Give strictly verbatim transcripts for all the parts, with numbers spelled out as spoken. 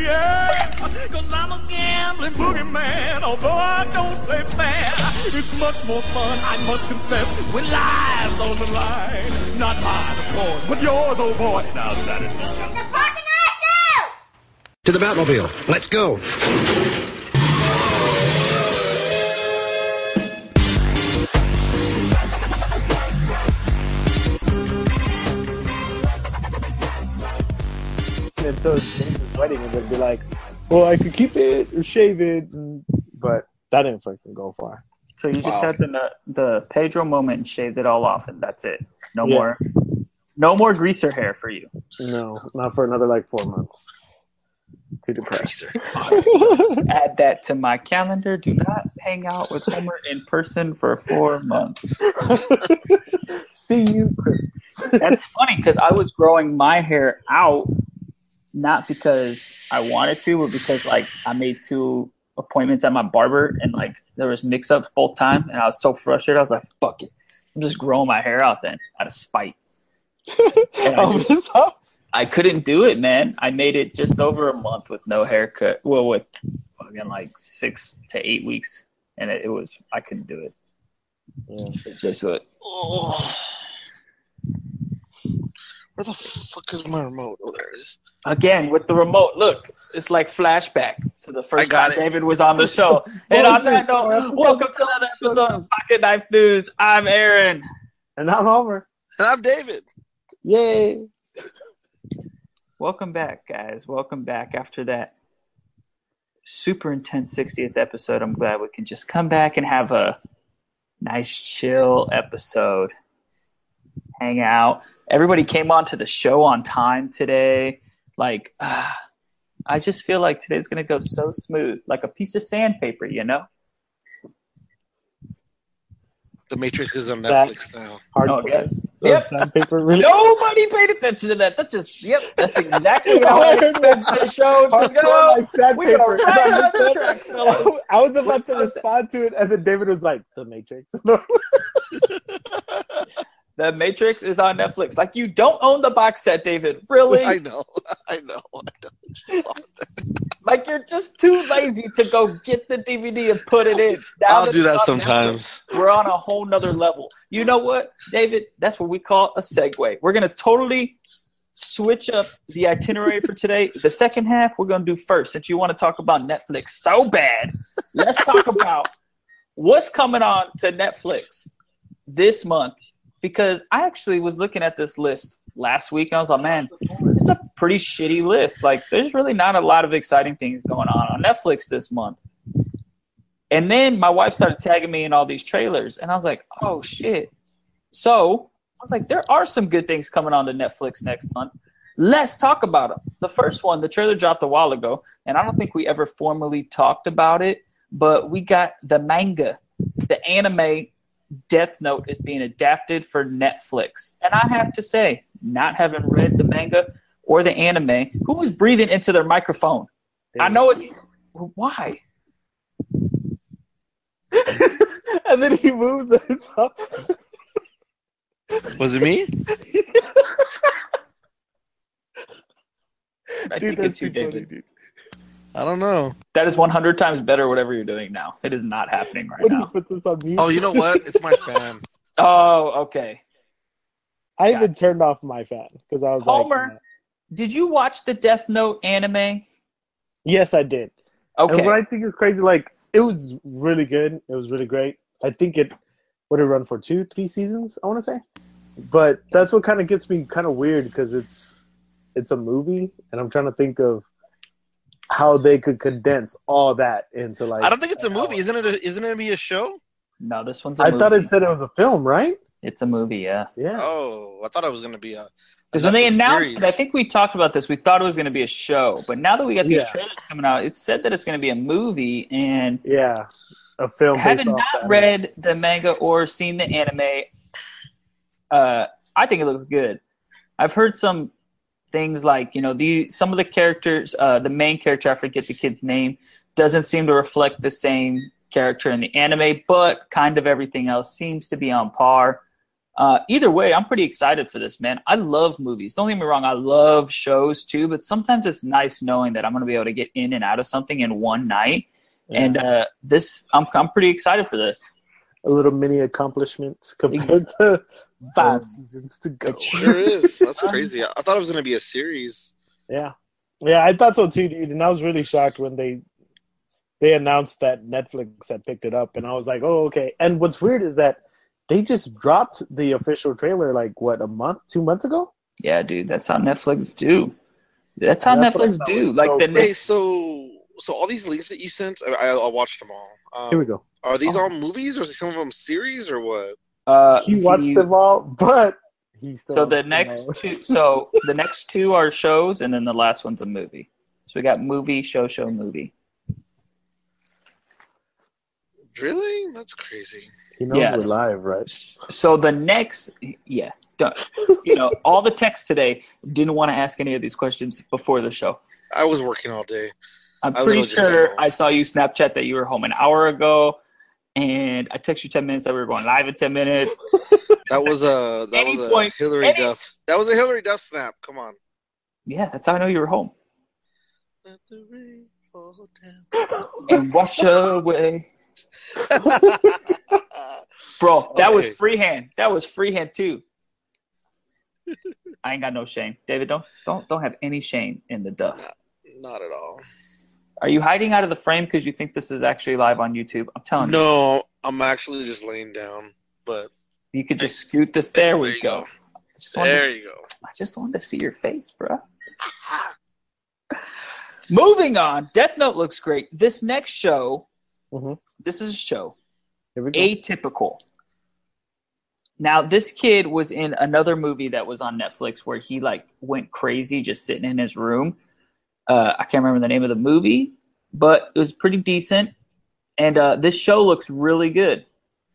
yeah. Cause I'm a gambling boogeyman, although I don't play fair. It's much more fun, I must confess, with lives on the line. Not mine, of course, but yours, oh boy. Now that is... It's a fucking night now! To the Batmobile. Let's go. If those James's wedding, and they'd be like, well, I could keep it or shave it, but that didn't fucking go far. So you just Wow. had the the Pedro moment and shaved it all off, and that's it. No Yeah. more, no more greaser hair for you. No, not for another like four months. Too depressed. Add that to my calendar. Do not hang out with Homer in person for four months. See you, Christmas. That's funny because I was growing my hair out, not because I wanted to, but because like I made two appointments at my barber and like there was mix-ups both time, and I was so frustrated. I was like, "Fuck it, I'm just growing my hair out then out of spite." And I, Oh, just, this house? I couldn't do it, man. I made it just over a month with no haircut. Well, with fucking like six to eight weeks, and it, it was I couldn't do it. Yeah. It just what. Oh. Where the fuck is my remote? Oh, there it is. Again, with the remote, look, it's like flashback to the I first got time it. David was on the show. And on that note, welcome to another episode of Pocket Knife News. I'm Aaron. And I'm Homer. And I'm David. Yay. Welcome back, guys. Welcome back after that super intense sixtieth episode. I'm glad we can just come back and have a nice, chill episode. Hang out. Everybody came on to the show on time today. Like, uh, I just feel like today's going to go so smooth, like a piece of sandpaper, you know? The Matrix is on That- Netflix now. Hard Oh, yeah. Those Yep. sandpaper really. Nobody paid attention to that. That's just, yep, that's exactly how I expect the show to Hardcore go. like sandpaper. We go right on the track, fellas. I was about What's to up? respond to it, and then David was like, "The Matrix." The Matrix is on Netflix. Like, you don't own the box set, David. Really? I know. I know. I know. Like, you're just too lazy to go get the D V D and put it in. Now I'll that do that it's on sometimes. Netflix, we're on a whole nother level. You know what, David? That's what we call a segue. We're going to totally switch up the itinerary for today. The second half, we're going to do first. Since you want to talk about Netflix so bad, let's talk about what's coming on to Netflix this month. Because I actually was looking at this list last week, and I was like, man, it's a pretty shitty list. Like, there's really not a lot of exciting things going on on Netflix this month. And then my wife started tagging me in all these trailers, and I was like, oh, shit. So I was like, there are some good things coming on to Netflix next month. Let's talk about them. The first one, the trailer dropped a while ago, and I don't think we ever formally talked about it, but we got the manga, the anime Death Note is being adapted for Netflix. And I have to say, not having read the manga or the anime, who was breathing into their microphone? I know it's... Why? And then he moves and it's up. Was it me? I Dude, think that's it's you, too funny, David. dude. I don't know. That is one hundred times better whatever you're doing now. It is not happening right What do you now. put this on mute? Oh, you know what? It's my fan. Oh, okay. I Got even turned off my fan because I was Homer, like, did you watch the Death Note anime? yes, I did. Okay. And what I think is crazy, like, it was really good. It was really great. I think it would have run for two, three seasons, I want to say. But that's what kind of gets me kind of weird because it's it's a movie, and I'm trying to think of how they could condense all that into, like... I don't think it's a movie. Isn't it? A, isn't it gonna be a show? No, this one's a I movie. thought it said it was a film, right? It's a movie, yeah. Yeah. Oh, I thought it was gonna be a. a Because when they Netflix announced series. it, I think we talked about this. We thought it was going to be a show, but now that we got these Yeah. trailers coming out, it said that it's going to be a movie. And Yeah. A film. having based off not that. read the manga or seen the anime, uh, I think it looks good. I've heard some things like, you know, the some of the characters, uh, the main character, I forget the kid's name, doesn't seem to reflect the same character in the anime, but kind of everything else seems to be on par. Uh, either way, I'm pretty excited for this, man. I love movies. Don't get me wrong. I love shows too, but sometimes it's nice knowing that I'm going to be able to get in and out of something in one night. Yeah. And uh, this, I'm I'm pretty excited for this. A little mini accomplishment compared to five seasons to go. It sure is. That's crazy. I thought it was going to be a series. Yeah. Yeah, I thought so too, dude. And I was really shocked when they they announced that Netflix had picked it up. And I was like, oh, okay. And what's weird is that they just dropped the official trailer like, what, a month, two months ago? Yeah, dude. That's how Netflix do. That's how that's Netflix do. Like so, the Hey, so so all these links that you sent, I, I watched them all. Um, Here we go. Are these oh. all movies or is some of them series or what? Uh, he watched the, them all, but he still. So the next two, so the next two are shows, and then the last one's a movie. So we got movie, show, show, movie. Really? That's crazy. He knows yes. we're live, right? So the next, yeah, you know, all the texts today didn't want to ask any of these questions before the show. I was working all day. I'm I pretty sure I saw you Snapchat that you were home an hour ago, and I texted you ten minutes that we were going live in ten minutes. That was a that Any was a point, Hillary any, Duff. That was a Hillary Duff snap. Come on. Yeah, that's how I know you were home. Let the rain fall down. And wash away. Bro, that okay. was freehand. That was freehand too. I ain't got no shame. David, don't don't don't have any shame in the duff. Not, not at all. Are you hiding out of the frame because you think this is actually live on YouTube? I'm telling no, you. No, I'm actually just laying down. But you could just scoot this. There, there we go. go. There to, you go. I just wanted to see your face, bro. Moving on. Death Note looks great. This next show, mm-hmm. this is a show. Here we go. Atypical. Now, this kid was in another movie that was on Netflix where he like went crazy just sitting in his room. Uh, I can't remember the name of the movie, but it was pretty decent. And uh, this show looks really good.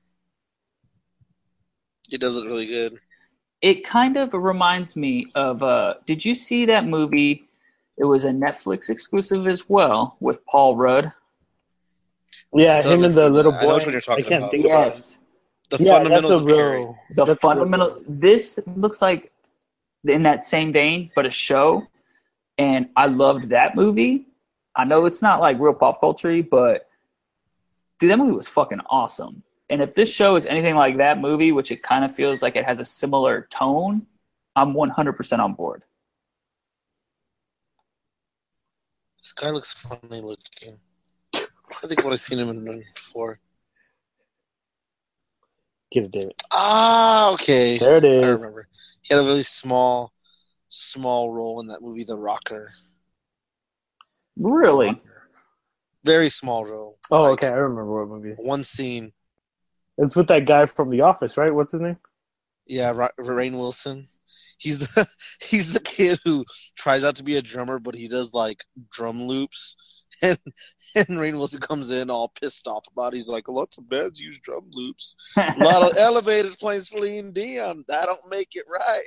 It does look really good. It kind of reminds me of, uh, did you see that movie? It was a Netflix exclusive as well with Paul Rudd. Yeah, him and the little boy. I know what you're talking I can't about. think yes. About the yeah, fundamentals of Carrie. The that's fundamental. This looks like in that same vein, but a show. And I loved that movie. I know it's not like real pop culture, but dude, that movie was fucking awesome. And if this show is anything like that movie, which it kind of feels like it has a similar tone, I'm one hundred percent on board. This guy looks funny looking. I think what I've seen him in before. Get it, David. Ah, okay. There it is. I remember. He had a really small, small role in that movie, The Rocker. Really? Very small role. Oh, like, okay. I remember what movie. One scene. It's with that guy from The Office, right? What's his name? Yeah, Ra- Rainn Wilson. He's the he's the kid who tries out to be a drummer, but he does like drum loops. And and Rainn Wilson comes in all pissed off about it. He's like, lots of bands use drum loops. A lot of elevators playing Celine Dion. That don't make it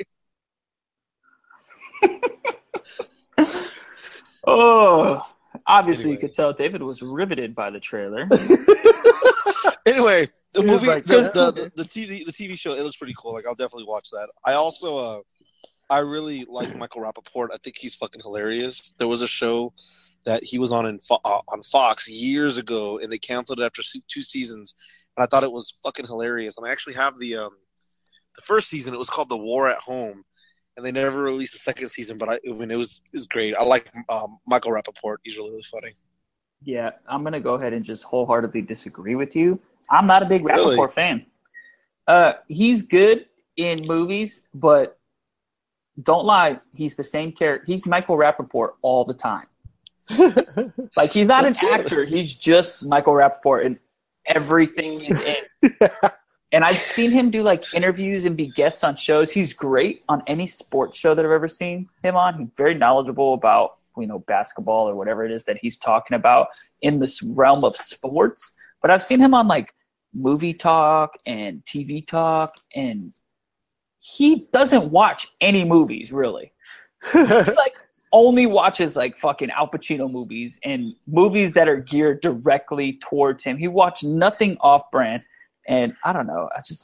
right. Oh, obviously anyway. You could tell David was riveted by the trailer. Anyway, the movie, like, the, the, the, the T V, the T V show, it looks pretty cool. Like, I'll definitely watch that. I also, uh, I really like Michael Rappaport. I think he's fucking hilarious. There was a show that he was on in Fo- uh, on Fox years ago, and they canceled it after two seasons. And I thought it was fucking hilarious. And I actually have the um, the first season. It was called The War at Home, and they never released the second season. But I, I mean, it was it was great. I like um, Michael Rappaport. He's really really funny. Yeah, I'm gonna go ahead and just wholeheartedly disagree with you. I'm not a big Rappaport Really? fan. Uh, he's good in movies, but don't lie, he's the same character. He's Michael Rappaport all the time. Like, he's not That's an it. actor. He's just Michael Rappaport in everything he's in. And I've seen him do, like, interviews and be guests on shows. He's great on any sports show that I've ever seen him on. He's very knowledgeable about, you know, basketball or whatever it is that he's talking about in this realm of sports. But I've seen him on, like, movie talk and T V talk, and he doesn't watch any movies, really. He, like, only watches, like, fucking Al Pacino movies and movies that are geared directly towards him. He watched nothing off-brand, and I don't know. I just, I'm like,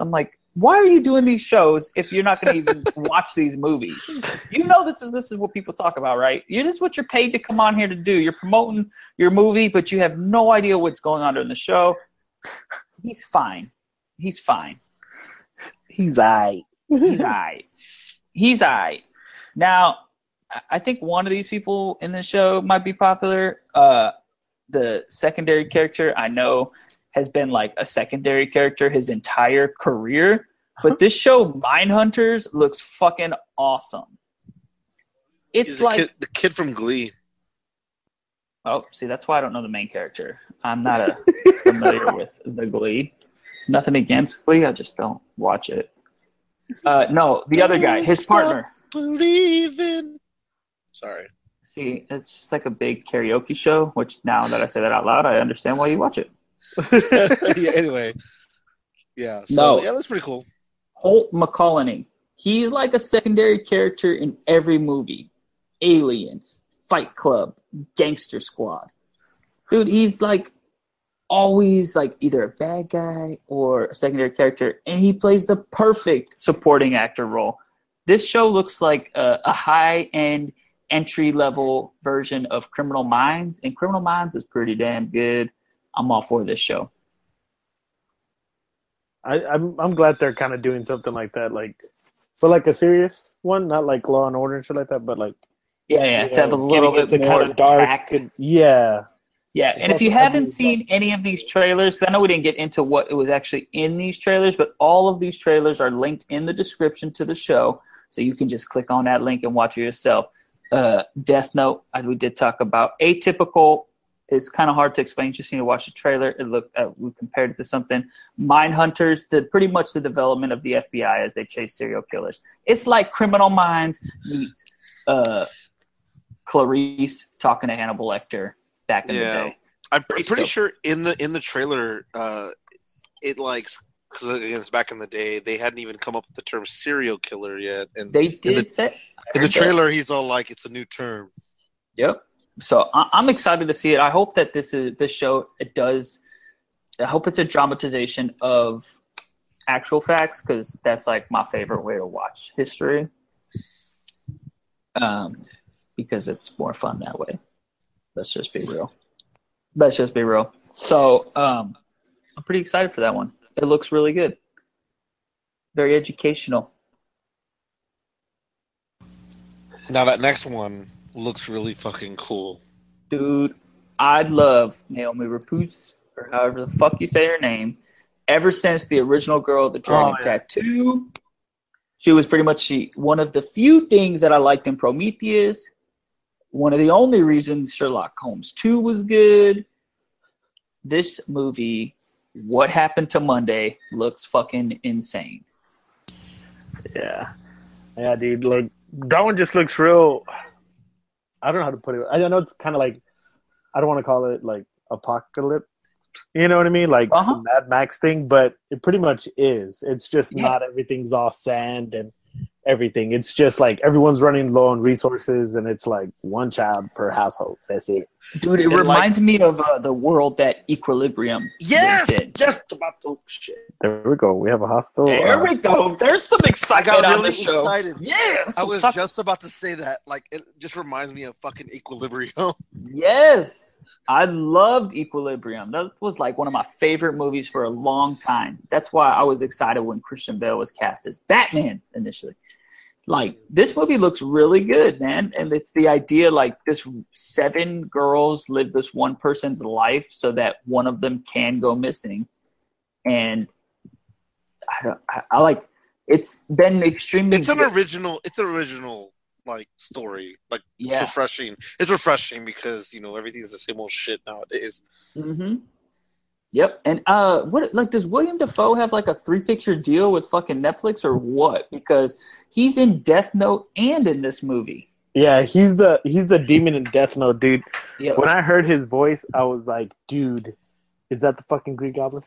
Why are you doing these shows if you're not going to even watch these movies? You know this is this is what people talk about, right? You This is what you're paid to come on here to do. You're promoting your movie, but you have no idea what's going on during the show. He's fine. He's fine. He's aight. He's aight. He's aight. Now, I think one of these people in the show might be popular. Uh, the secondary character, I know, has been like a secondary character his entire career. But this show, Mindhunters, looks fucking awesome. It's He's the like kid, the kid from Glee. Oh, see, that's why I don't know the main character. I'm not a familiar with the Glee. Nothing against Glee, I just don't watch it. Uh, no, the other guy, his Stop partner. Believing. Sorry. See, it's just like a big karaoke show, which now that I say that out loud, I understand why you watch it. Yeah, anyway. Yeah, so No. yeah, that's pretty cool. Holt McCallany. He's like a secondary character in every movie. Alien, Fight Club, Gangster Squad. Dude, he's like always like either a bad guy or a secondary character, and he plays the perfect supporting actor role. This show looks like a, a high-end entry-level version of Criminal Minds, and Criminal Minds is pretty damn good. I'm all for this show. I, I'm I'm glad they're kind of doing something like that, like, but like a serious one, not like Law and Order and shit like that, but like Yeah, yeah, you to have a know, little getting bit into more kind of dark. tact. And, yeah, Yeah, and if you Also, I haven't do seen any of these trailers, I know we didn't get into what it was actually in these trailers, but all of these trailers are linked in the description to the show, so you can just click on that link and watch it yourself. Uh, Death Note, as we did talk about. Atypical is kind of hard to explain. You just need to watch the trailer. It looked, uh, we compared it to something. Mindhunters, the pretty much the development of the F B I as they chase serial killers. It's like Criminal Minds meets uh, Clarice talking to Hannibal Lecter back in Yeah. the day. I'm Pretty pretty stoked. sure in the in the trailer, uh, it like because again it's back in the day, they hadn't even come up with the term serial killer yet, and They in did the, say in the heard that. trailer he's all like, "It's a new term." Yep. So I- I'm excited to see it. I hope that this is this show. It does. I hope it's a dramatization of actual facts because that's like my favorite way to watch history. Um, because it's more fun that way. Let's just be real. Let's just be real. So um, I'm pretty excited for that one. It looks really good. Very educational. Now that next one looks really fucking cool. Dude, I love Naomi Rapace, or however the fuck you say her name. Ever since the original girl, with the dragon Oh, yeah. tattoo, she was pretty much she, one of the few things that I liked in Prometheus. One of the only reasons Sherlock Holmes two was good. This movie, What Happened to Monday, looks fucking insane. yeah, yeah, dude. Look, that one just looks real. I don't know how to put it. I know it's kind of like, I don't want to call it like apocalypse. You know what I mean? Like Uh-huh. some Mad Max thing, but it pretty much is. It's just Yeah. not everything's all sand and everything. It's just like everyone's running low on resources, and it's like one child per household. That's it. Dude, it And, like- reminds me of uh, the world that Equilibrium Yes, lived in. just about to shit. There we go. We have a hostile. There uh, we go. There's some I excitement got on really the show. excited. Yes. I was Talk- just about to say that. Like, it just reminds me of fucking Equilibrium. Yes. I loved Equilibrium. That was like one of my favorite movies for a long time. That's why I was excited when Christian Bale was cast as Batman initially. Like, this movie looks really good, man. And it's the idea, like, this seven girls live this one person's life so that one of them can go missing. And I don't, I, I like, it's been extremely It's an good. original. It's an original like story. Like it's Yeah. refreshing. It's refreshing because you know everything's the same old shit nowadays. Mm-hmm. Yep. And uh, what like does William Dafoe have like a three picture deal with fucking Netflix or what? Because he's in Death Note and in this movie. yeah, he's the he's the demon in Death Note, dude. Yeah. When I heard his voice, I was like, dude, is that the fucking Green Goblin?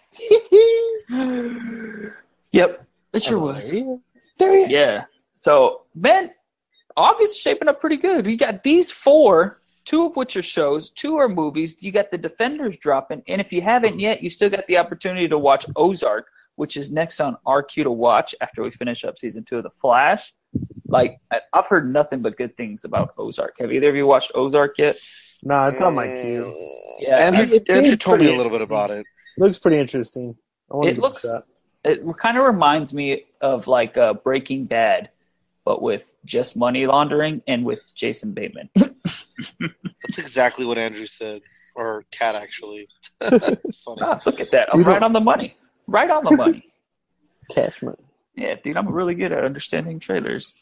Yep. It sure was. There he is. Yeah. So man, August is shaping up pretty good. We got these four, two of which are shows, two are movies. You got The Defenders dropping, and if you haven't yet, you still got the opportunity to watch Ozark, which is next on our queue to watch after we finish up season two of The Flash. Like, I've heard nothing but good things about Ozark. Have either of you watched Ozark yet? No, it's on my queue. Yeah, Andrew, it Andrew seems told me a pretty little bit about it. Looks pretty interesting. I want It to give looks- a shot. It kind of reminds me of like uh, Breaking Bad, but with just money laundering and with Jason Bateman. That's exactly what Andrew said. Or Cat, actually. Funny. Ah, look at that. I'm You don't- right on the money. Right on the money. Cash money. Yeah, dude, I'm really good at understanding trailers.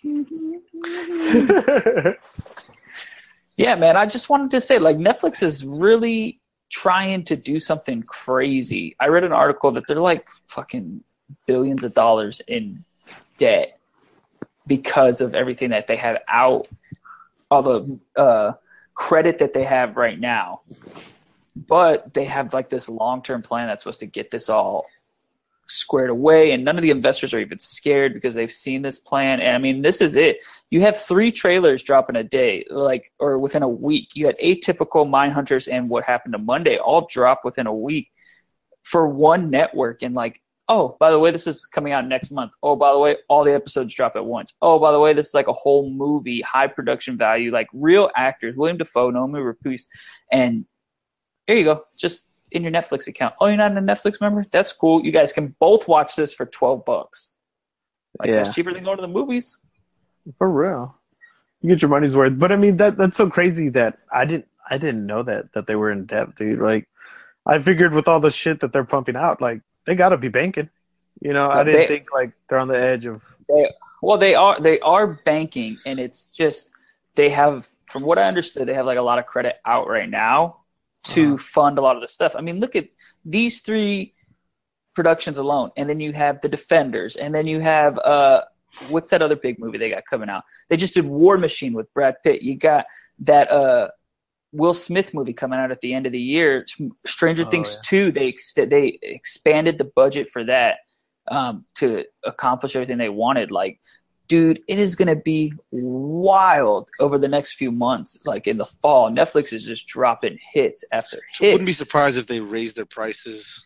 Yeah, man, I just wanted to say, like, Netflix is really trying to do something crazy. I read an article that they're like fucking billions of dollars in debt because of everything that they have out, all the uh, credit that they have right now. But they have like this long-term plan that's supposed to get this all squared away, and none of the investors are even scared because they've seen this plan. And I mean, this is it. You have three trailers dropping a day, like, or within a week. You had Atypical, Mindhunters, and What Happened to Monday all drop within a week for one network. And like, oh, by the way, this is coming out next month. Oh, by the way, all the episodes drop at once. Oh, by the way, this is like a whole movie, high production value, like real actors, William Dafoe, Naomi Rapace, and there you go, just in your Netflix account. Oh, you're not a Netflix member? That's cool. You guys can both watch this for twelve bucks. Like, Yeah. that's cheaper than going to the movies. For real. You get your money's worth. But I mean that that's so crazy that I didn't I didn't know that that they were in debt, dude. Like I figured with all the shit that they're pumping out, like they gotta be banking. You know, I They- didn't think like they're on the edge of They, well, they are they are banking, and it's just they have, from what I understood, they have like a lot of credit out right now to Uh-huh. fund a lot of the stuff. I mean, look at these three productions alone, and then you have The Defenders, and then you have uh, what's that other big movie they got coming out? They just did War Machine with Brad Pitt. You got that uh, Will Smith movie coming out at the end of the year. Stranger Oh, Things yeah. two. They ex- they expanded the budget for that um, to accomplish everything they wanted. Like, dude, it is going to be wild over the next few months. Like in the fall, Netflix is just dropping hits after hit. Wouldn't be surprised if they raised their prices.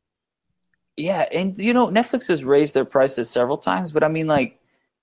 Yeah, and you know, Netflix has raised their prices several times, but I mean, like,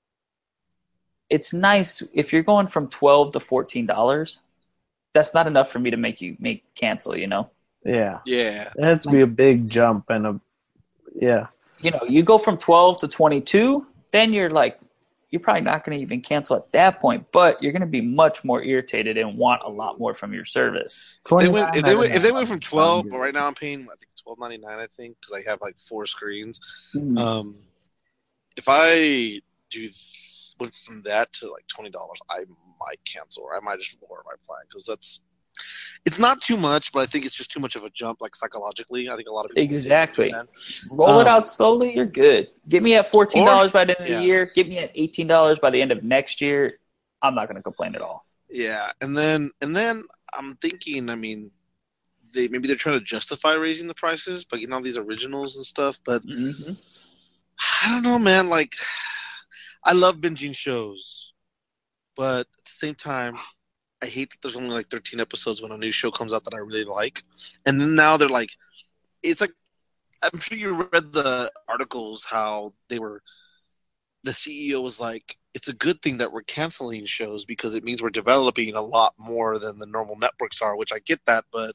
it's nice if you're going from twelve to fourteen dollars. That's not enough for me to make you make cancel. You know, yeah. Yeah. It has to be a big jump and a yeah. you know, you go from twelve to twenty-two, then you're like, you're probably not going to even cancel at that point, but you're going to be much more irritated and want a lot more from your service. If they went, if they went, if they went $29.99. from twelve, but right now I'm paying I think twelve ninety nine. I think because I have like four screens. Um, if I do went from that to like twenty dollars, I might cancel or I might just lower my plan because that's it's not too much, but I think it's just too much of a jump, like psychologically. I think a lot of people Exactly. do that. Roll it Um, out slowly, you're good. Get me at fourteen dollars by the end of yeah. the year. Get me at eighteen dollars by the end of next year. I'm not going to complain at all. Yeah, and then and then I'm thinking, I mean, they maybe they're trying to justify raising the prices by getting all these originals and stuff, but Mm-hmm. I don't know, man. Like, I love binging shows, but at the same time, I hate that there's only like thirteen episodes when a new show comes out that I really like, and then now they're like, it's like, I'm sure you read the articles how they were, the C E O was like, it's a good thing that we're canceling shows because it means we're developing a lot more than the normal networks are, which I get that, but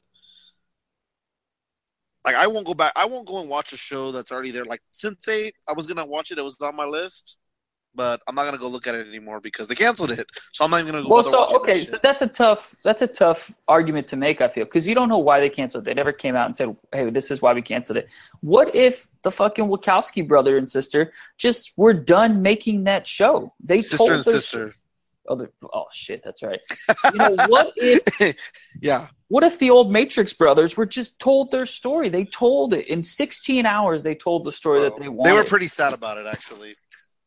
like I won't go back, I won't go and watch a show that's already there. Like Sense eight, I was gonna watch it, it was on my list, but I'm not gonna go look at it anymore because they canceled it. So I'm not even gonna go. Well, bother so watching okay, that so shit. that's a tough that's a tough argument to make. I feel because you don't know why they canceled. They never came out and said, "Hey, this is why we canceled it." What if the fucking Wachowski brother and sister just were done making that show? They Sister told and their- sister. Oh, they're- oh shit, that's right. You know what if Yeah, what if the old Matrix brothers were just told their story? They told it in sixteen hours. They told the story that they wanted. they were pretty sad about it actually.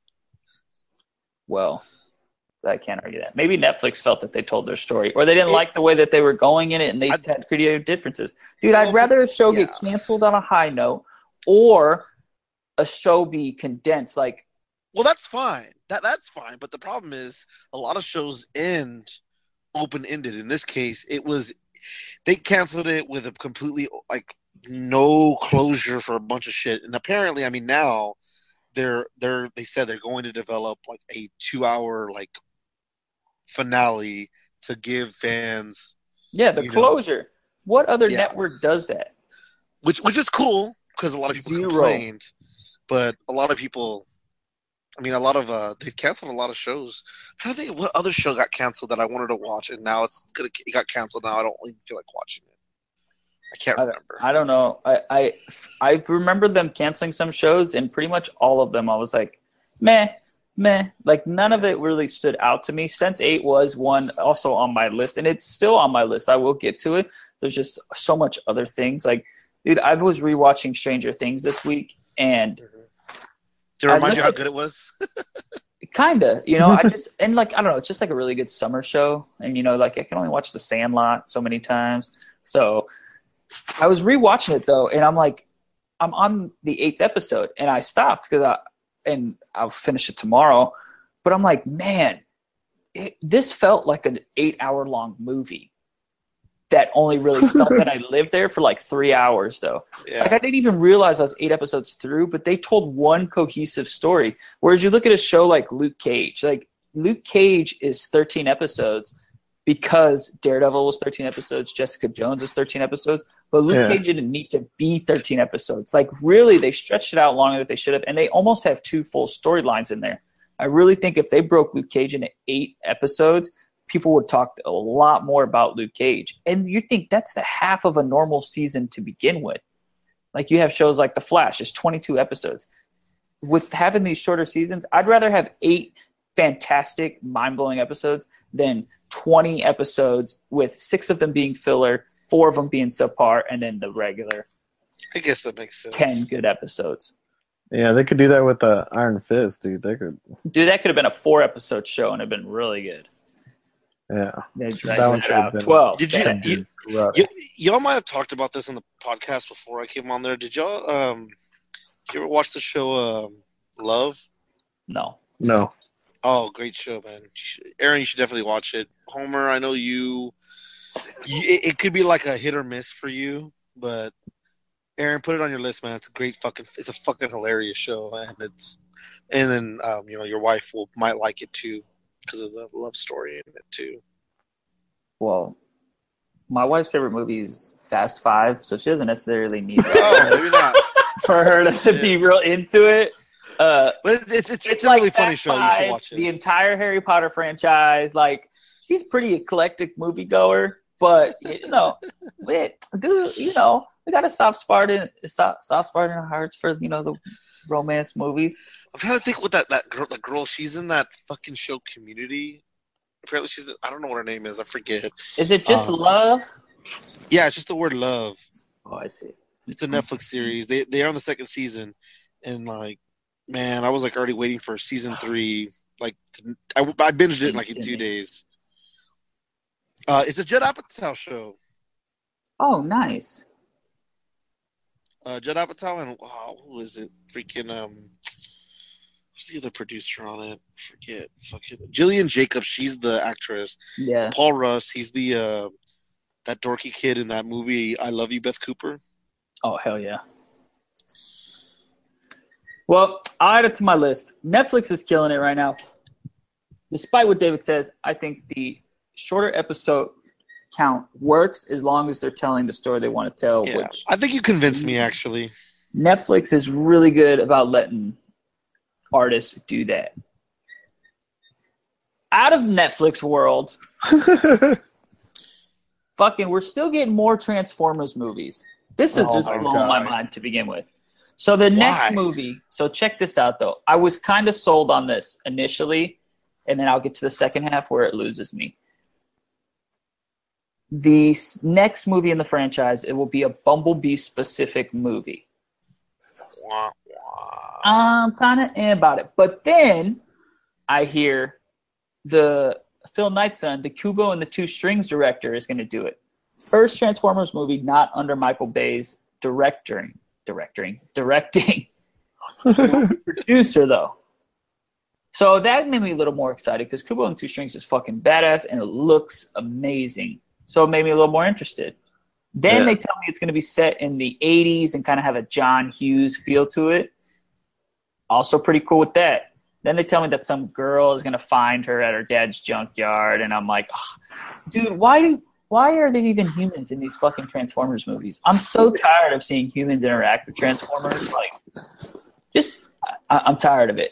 Well, I can't argue that. Maybe Netflix felt that they told their story, or they didn't like the way that they were going in it, and they I- had creative differences. Dude, I'd Well, rather a show get yeah. canceled on a high note, or a show be condensed. Like, Well, that's fine. That that's fine. But the problem is, a lot of shows end open ended. In this case, it was they canceled it with a completely like no closure for a bunch of shit. And apparently, I mean, now they're they're they said they're going to develop like a two hour like finale to give fans. Yeah, the closure. Know, what other yeah. network does that? Which which is cool because a lot of people Zero. complained, but a lot of people. I mean, a lot of uh, they've canceled a lot of shows. I'm trying to think of what other show got canceled that I wanted to watch, and now it's gonna it got canceled. Now I don't even feel like watching it. I can't remember. I, I don't know. I, I I remember them canceling some shows, and pretty much all of them, I was like, meh, meh. Like none of it really stood out to me. Sense eight was one also on my list, and it's still on my list. I will get to it. There's just so much other things. Like, dude, I was rewatching Stranger Things this week, and. Mm-hmm. To remind you how good it was? Kinda, you know, I just, and like, I don't know, it's just like a really good summer show. And, you know, like I can only watch The Sandlot so many times. So I was rewatching it though. And I'm like, I'm on the eighth episode and I stopped because I, and I'll finish it tomorrow. But I'm like, man, it, this felt like an eight hour long movie. That only really felt that I lived there for like three hours, though. Yeah. Like I didn't even realize I was eight episodes through, but they told one cohesive story. Whereas you look at a show like Luke Cage, like Luke Cage is thirteen episodes because Daredevil was thirteen episodes, Jessica Jones was thirteen episodes, but Luke Yeah. Cage didn't need to be thirteen episodes. Like really, they stretched it out longer than they should have, and they almost have two full storylines in there. I really think if they broke Luke Cage into eight episodes, people would talk a lot more about Luke Cage. And you think that's the half of a normal season to begin with. Like you have shows like The Flash, it's twenty-two episodes. With having these shorter seasons, I'd rather have eight fantastic, mind-blowing episodes than twenty episodes with six of them being filler, four of them being subpar, and then the regular I guess that makes sense. ten good episodes. Yeah, they could do that with the Iron Fist, dude. They could. Dude, that could have been a four-episode show and have been really good. Yeah, They that dragged one it should have out. been. twelve. Did you, Damn. you, Right. y- y'all might have talked about this in the podcast before I came on there. Did y'all um, did you ever watch the show um, Love? No. No. Oh, great show, man! You should, Aaron, you should definitely watch it. Homer, I know you. you it, it could be like a hit or miss for you, but Aaron, put it on your list, man. It's a great fucking. It's a fucking hilarious show, and it's and then um, you know your wife will might like it too because of the love story in it too. Well, my wife's favorite movie is Fast Five, so she doesn't necessarily need Oh, that maybe not. for her to Shit. be real into it. Uh, But it's it's it's, it's a like really funny Fast show. You should Five, watch it. The entire Harry Potter franchise, like she's pretty eclectic moviegoer, but you know, we do you know we got a soft spot in soft, soft spot in our hearts for you know the romance movies. I'm trying to think what that that girl that girl she's in that fucking show Community. Apparently she's I don't know what her name is. I forget. Is it just Um, love? Yeah, it's just the word love. Oh, I see. It's a Netflix series. They they are on the second season, and like, man, I was like already waiting for season three. Like, I, I binged it in like in two days. Uh, it's a Judd Apatow show. Oh, nice. Uh, Judd Apatow and wow, who is it? Freaking um, who's the other producer on it? I forget. Fucking Jillian Jacobs. She's the actress. Yeah. Paul Russ. He's the uh, that dorky kid in that movie. I Love You, Beth Cooper. Oh, hell yeah. Well, I'll add it to my list. Netflix is killing it right now. Despite what David says, I think the shorter episode count works as long as they're telling the story they want to tell. Yeah, Which I think you convinced me actually. Netflix is really good about letting artists do that. Out of Netflix world, fucking, we're still getting more Transformers movies. This is Oh just my blowing my God. mind to begin with. So the next Why? movie, so check this out though. I was kind of sold on this initially, and then I'll get to the second half where it loses me. The s- next movie in the franchise, it will be a Bumblebee specific movie. Wah, wah. I'm kind of in about it. But then I hear the Phil Knightson, the Kubo and the Two Strings director, is going to do it. First Transformers movie not under Michael Bay's directing. Directing. Directing. Producer, though. So that made me a little more excited because Kubo and Two Strings is fucking badass and it looks amazing. So it made me a little more interested. Then Yeah. they tell me it's going to be set in the eighties and kind of have a John Hughes feel to it. Also pretty cool with that. Then they tell me that some girl is going to find her at her dad's junkyard, and I'm like, oh, dude, why do why are there even humans in these fucking Transformers movies? I'm so tired of seeing humans interact with Transformers. Like, just I, I'm tired of it.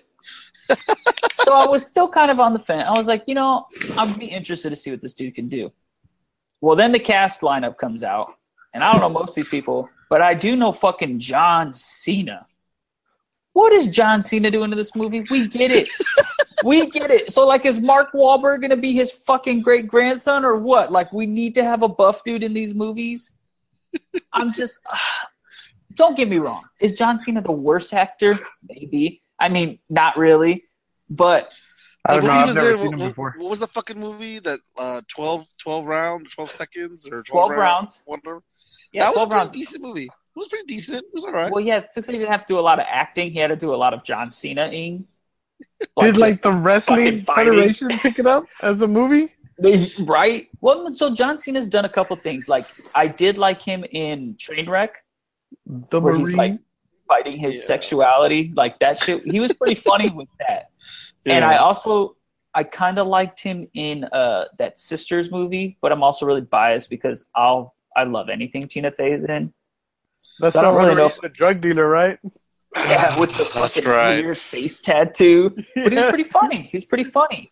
So I was still kind of on the fence. I was like, you know, I'd be interested to see what this dude can do. Well, then the cast lineup comes out, and I don't know most of these people, but I do know fucking John Cena. What is John Cena doing in this movie? We get it. We get it. So, like, is Mark Wahlberg going to be his fucking great-grandson or what? Like, we need to have a buff dude in these movies? I'm just uh, – don't get me wrong. Is John Cena the worst actor? Maybe. I mean, not really, but – I don't Like, know. what I've was never it? seen What, him what- before. what was the fucking movie that uh, twelve, twelve round, twelve seconds, or twelve twelve, rounds. Whatever. Yeah, that was a twelve pretty rounds. decent movie. It was pretty decent. It was all right. Well, yeah, since he didn't have to do a lot of acting, he had to do a lot of John Cena-ing. Did like just the Wrestling fucking fighting. Federation pick it up as a movie? They, right? Well, so John Cena's done a couple things. Like, I did like him in Trainwreck, The where Marine. he's like fighting his Yeah. sexuality, like that shit. He was pretty funny with that. And Yeah. I also, I kind of liked him in uh, that Sisters movie, but I'm also really biased because I'll, I love anything Tina Fey's in. That's So I not don't really really know if- the drug dealer, right? Yeah, with the That's fucking right. weird face tattoo. But he was Yeah. pretty funny. He's pretty funny.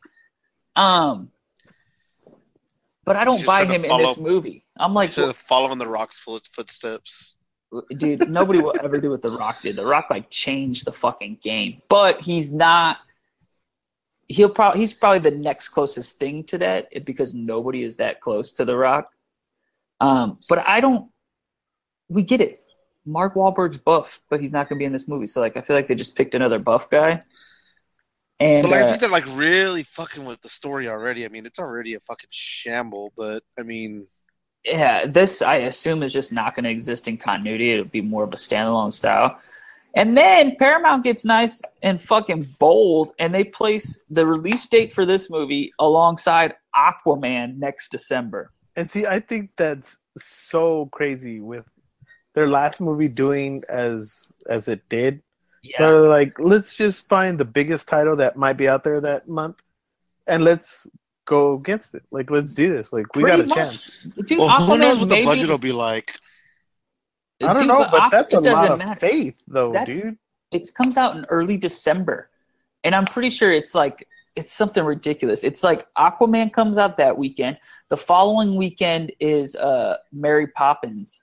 Um, but I don't Just buy trying to him in follow- this movie. I'm like, Instead of following the Rock's foot- footsteps. dude, nobody will ever do what The Rock did. The Rock like changed the fucking game. But he's not. He'll probably he's probably the next closest thing to that because nobody is that close to The Rock. Um, but I don't. We get it. Mark Wahlberg's buff, but he's not going to be in this movie. So like, I feel like they just picked another buff guy. And But like, uh, I think they're like really fucking with the story already. I mean, it's already a fucking shamble. But I mean, yeah, this I assume is just not going to exist in continuity. It'll be more of a standalone style. And then Paramount gets nice and fucking bold, and they place the release date for this movie alongside Aquaman next December. And see, I think that's so crazy with their last movie doing as as it did. Yeah, They're like, let's just find the biggest title that might be out there that month, and let's go against it. Like, let's do this. Like, we Pretty got a much. chance. Dude, well, who Aquaman knows what the maybe- budget will be like? I don't dude, know, but Aqu- that's it a lot doesn't of matter. faith, though, That's- dude. It comes out in early December, and I'm pretty sure it's like it's something ridiculous. It's like Aquaman comes out that weekend. The following weekend is uh, Mary Poppins.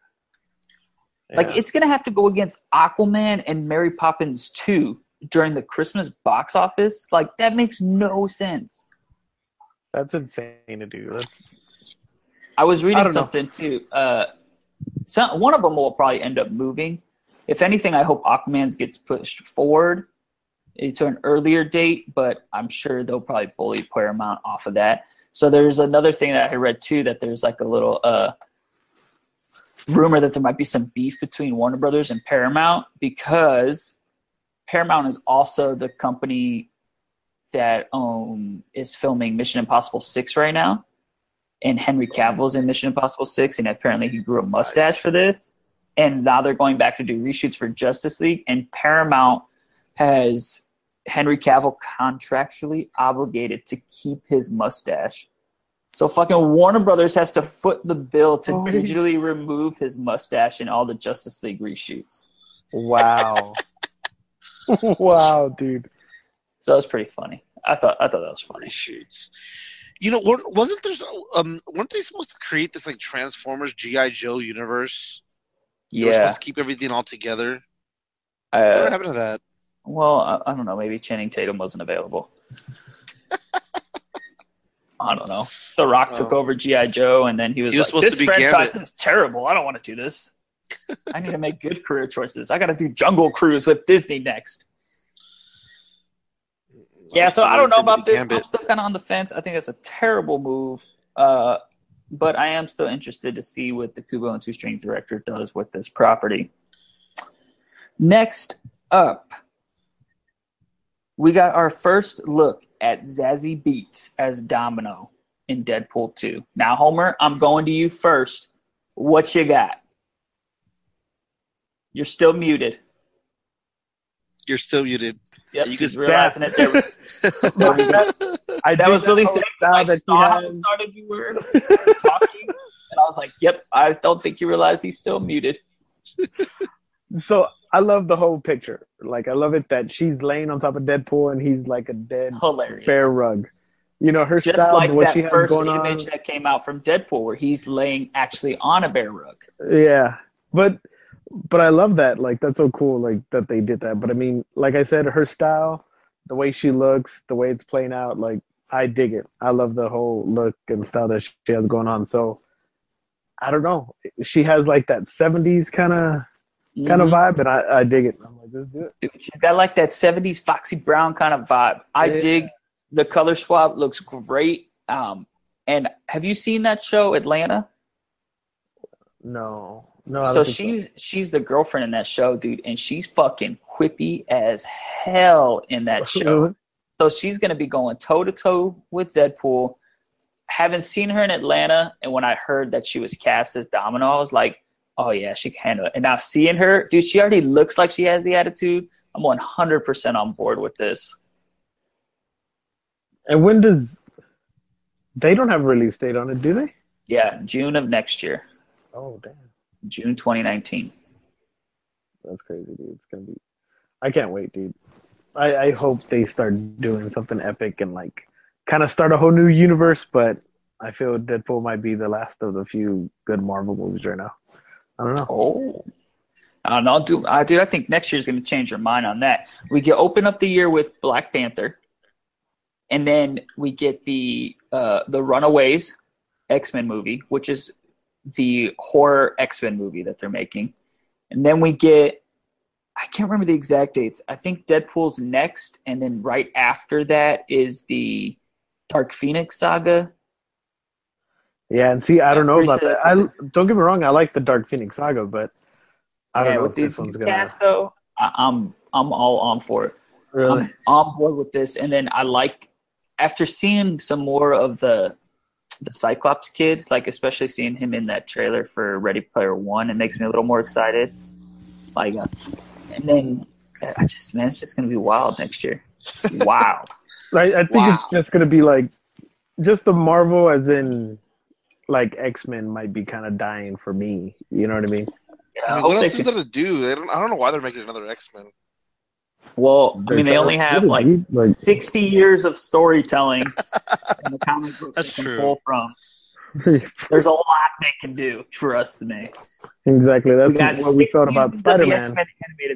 Like, Yeah. it's gonna have to go against Aquaman and Mary Poppins two during the Christmas box office. Like, that makes no sense. That's insane to do. That's I was I reading don't know. something too. Uh, some, one of them will probably end up moving. If anything, I hope Aquaman's gets pushed forward to an earlier date, but I'm sure they'll probably bully Paramount off of that. So there's another thing that I read too, that there's like a little uh, rumor that there might be some beef between Warner Brothers and Paramount because Paramount is also the company that um, is filming Mission Impossible six right now. And Henry Cavill's in Mission Impossible six, and apparently he grew a mustache Nice. for this. And now they're going back to do reshoots for Justice League, and Paramount has Henry Cavill contractually obligated to keep his mustache. So fucking Warner Brothers has to foot the bill to Oh, yeah. digitally remove his mustache in all the Justice League reshoots. wow. Wow, dude. So it's pretty funny. I thought I thought that was funny. Reshoots. You know, weren't- wasn't there? Um, weren't they supposed to create this like Transformers G I Joe universe? They were Yeah. supposed to keep everything all together. Whatever Uh, happened to that? well, I, I don't know. Maybe Channing Tatum wasn't available. I don't know. The Rock took Oh. over G I Joe, and then he was, He was like, supposed "This to be franchise Gambit." is terrible. I don't want to do this. I need to make good career choices. I got to do Jungle Cruise with Disney next." Yeah, I'm so still I don't know waiting for about this. I'm Gambit. still kind of on the fence. I think that's a terrible move, uh, but I am still interested to see what the Kubo and Two Strings director does with this property. Next up, we got our first look at Zazie Beetz as Domino in Deadpool two. Now, Homer, I'm going to you first. What you got? You're still muted. You're still muted. Yep, You he's could- realizing it. There, there we go. I That do was really know sick. now I that he saw how has- excited you were talking, and I was like, "Yep, I don't think you realize he's still muted." So I love the whole picture. Like I love it that she's laying on top of Deadpool and he's like a dead Hilarious. bear rug. You know, her Just style, like what that she has first going image on. that came out from Deadpool, where he's laying actually on a bear rug. Yeah, but but I love that. Like that's so cool. Like that they did that. But I mean, like I said, her style, the way she looks, the way it's playing out, like I dig it. I love the whole look and style that she has going on. So I don't know. She has like that seventies kind of kind of Mhm. vibe, and I, I dig it. I'm like, this is good. Dude, she's got like that seventies Foxy Brown kind of vibe. I Yeah. dig the color swap. Looks great. Um, and have you seen that show, Atlanta? No, no. I So don't think she's she's the girlfriend in that show, dude, and she's fucking quippy as hell in that show. So she's gonna be going toe to toe with Deadpool. Haven't seen her in Atlanta, and when I heard that she was cast as Domino, I was like, "Oh yeah, she can handle it." And now seeing her, dude, she already looks like she has the attitude. I'm one hundred percent on board with this. And when does they don't have a release date on it, do they? Yeah, June of next year, Oh damn, June twenty nineteen. that's crazy, dude. It's gonna be. I can't wait, dude. I, I hope they start doing something epic and like kind of start a whole new universe. But I feel Deadpool might be the last of the few good Marvel movies right now. I don't know. Oh. I don't know, dude. I, dude, I think next year's going to change your mind on that. We get open up the year with Black Panther, and then we get the uh, the Runaways X-Men movie, which is the horror X-Men movie that they're making. And then we get, I can't remember the exact dates. I think Deadpool's next, and then right after that is the Dark Phoenix saga. Yeah, and see, I don't know pretty about sure that. that's I don't get me wrong. I like the Dark Phoenix saga, but I don't Yeah, know with if these this one's new gonna cast, though, I, I'm I'm all on for it. really. I'm on board with this. And then I like, after seeing some more of the the Cyclops kid, like especially seeing him in that trailer for Ready Player One, it makes me a little more excited. Like, uh, and then I just, man, it's just gonna be wild next year. Wild. I, I think Wow. it's just gonna be like just the Marvel, as in like X Men might be kind of dying for me. You know what I mean? Yeah, I I mean, hope what they else is can- there to do? They don't, I don't know why they're making another X Men. well, I mean, they They're only trying to have do it, like dude. Like- sixty years of storytelling in the comic books That's they can true. pull from. There's a lot they can do. Trust me. Exactly. That's We got what we six thought about seasons of Spider the Man. X-Men animated.